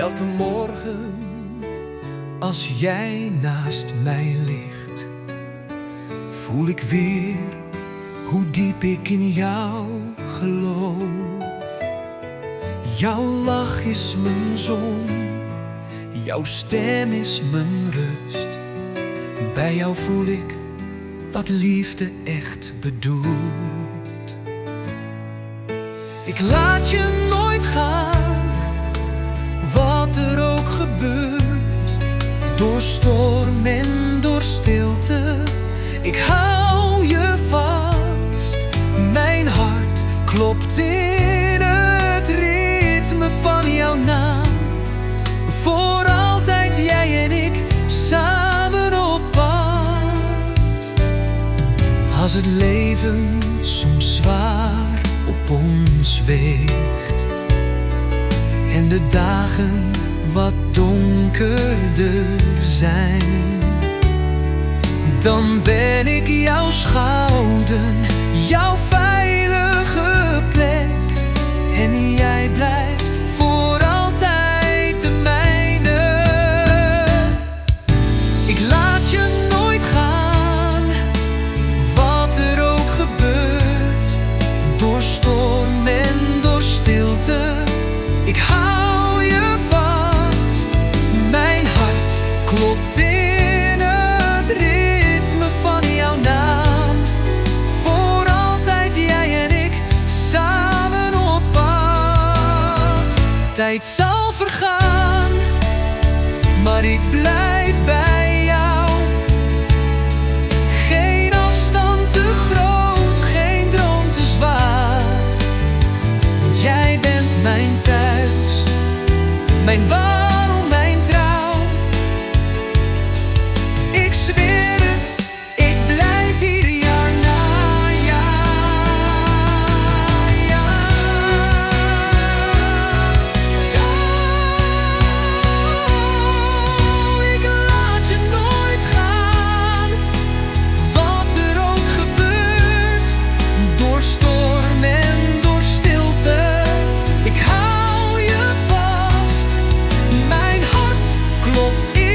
Elke morgen als jij naast mij ligt, voel ik weer hoe diep ik in jou geloof. Jouw lach is mijn zon, jouw stem is mijn rust. Bij jou voel ik wat liefde echt bedoelt. Ik laat je nooit gaan, wat er ook gebeurt. Door storm en door stilte, ik hou je vast. Mijn hart klopt in het ritme van jouw naam. Voor altijd jij en ik, samen op pad. Als het leven soms zwaar op ons weegt en de dagen wat donkerder zijn, dan ben ik jouw schouder, jouw veilige plek. En jij blijft voor altijd de mijne. Ik laat je nooit gaan, wat er ook gebeurt. Door storm en door stilte, ik hou je vast. Mijn hart klopt in het ritme van jouw naam. Voor altijd jij en ik, samen op pad. Tijd zal vergaan, maar ik blijf bij jou. Geen afstand te groot, geen droom te zwaar. Want jij bent mijn thuis, mijn waarom, mijn trouw. Ik zweer het, ik blijf hier jaar na jaar. Ik laat je nooit gaan, wat er ook gebeurt. Door storm en door stilte, ik hou je vast. Mijn hart klopt in